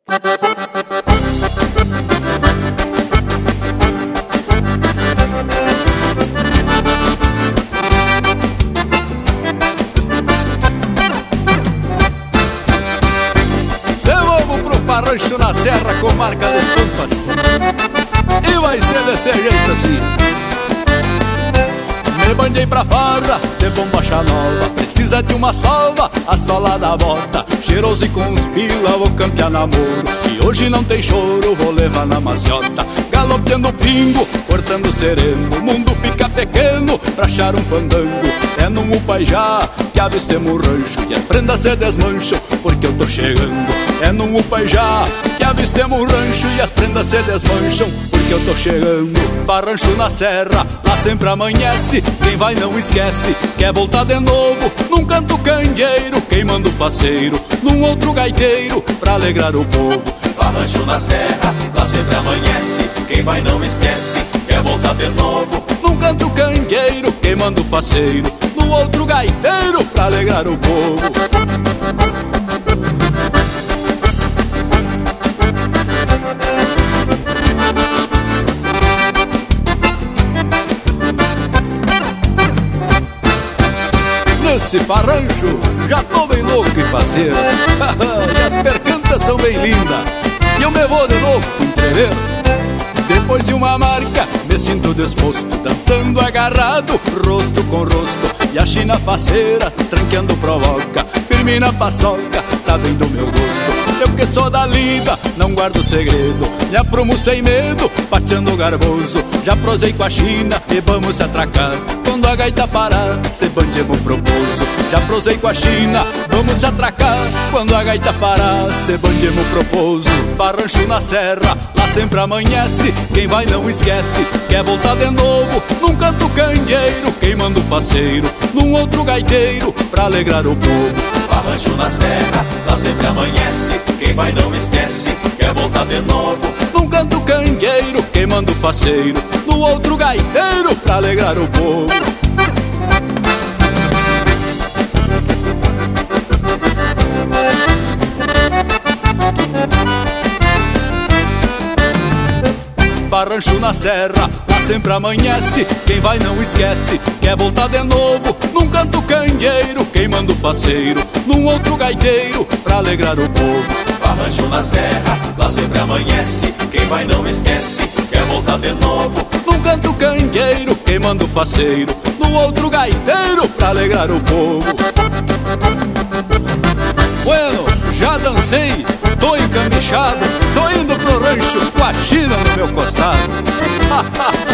Rancho na serra com marca das pampas. E vai ser desse jeito assim. Me bandei pra farra de bombacha nova. Precisa de uma salva, a sola da bota. Cheiroso e com uns pila, vou campear namoro. E hoje não tem choro, vou levar na maciota. Galopeando pingo, cortando sereno. O mundo fica pequeno pra achar um fandango. É no Upaijá que avistemos o rancho. E as prendas se desmancham porque eu tô chegando. É no Upaijá que avistemos o rancho. E as prendas se desmancham porque eu tô chegando. Farrancho na serra, lá sempre amanhece. Quem vai não esquece, quer voltar de novo. Num canto candeeiro, queimando faceiro. Num outro gaiteiro, pra alegrar o povo. Farrancho na serra, lá sempre amanhece. Quem vai não esquece, quer voltar de novo. Num canto candeeiro, queimando faceiro. Num outro gaiteiro, pra alegrar o povo. Nesse farrancho já tô bem louco e faceiro. E as percantas são bem lindas. E eu me vou de novo com tremer. Depois de uma marca me sinto disposto, dançando agarrado, rosto com rosto. E a china faceira tranqueando provoca. Firme na paçoca, tá bem do meu gosto. Eu que sou da lida, não guardo segredo. Me aprumo sem medo, pateando garboso. Já prosei com a china e vamos se atracar. Quando a gaita parar, se bandemos proposo. Já prosei com a china, vamos se atracar. Quando a gaita parar, se bandemos proposo. Farrancho na serra, lá sempre amanhece. Quem vai não esquece, quer voltar de novo. Num canto candeeiro, queimando faceiro. Num outro gaiteiro, pra alegrar o povo. Farrancho na serra, lá sempre amanhece. Quem vai não esquece, quer voltar de novo. Num canto candeeiro, queimando faceiro. No outro gaiteiro, pra alegrar o povo. Farrancho na serra, lá sempre amanhece. Quem vai não esquece, quer voltar de novo. Num canto candeeiro, queimando faceiro. Num outro gaiteiro, pra alegrar o povo. Farrancho na serra, lá sempre amanhece. Quem vai não esquece, quer voltar de novo. Num canto candeeiro, queimando faceiro. No outro gaiteiro, pra alegrar o povo. Bueno, já dancei, tô encambichado. Tô indo pro rancho com a china no meu costado.